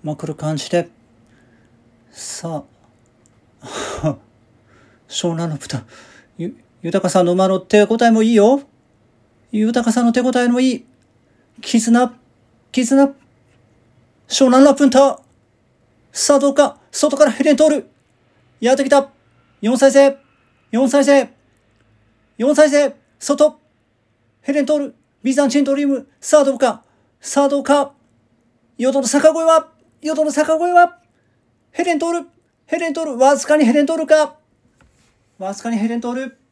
まくる感じで、さあ湘南の豚、豊さんの馬の手応えもいいよ。豊さんの手応えもいい。絆、湘南の豚。さあどうか、外からヘレン通る。やってきた。4歳生、4歳生、4歳生、外。ヘレン通る。ビザンチンドリーム。さあどうか、淀の坂越は、ヘレン通る。わずかにヘレン通るか。わずかにヘレン通る。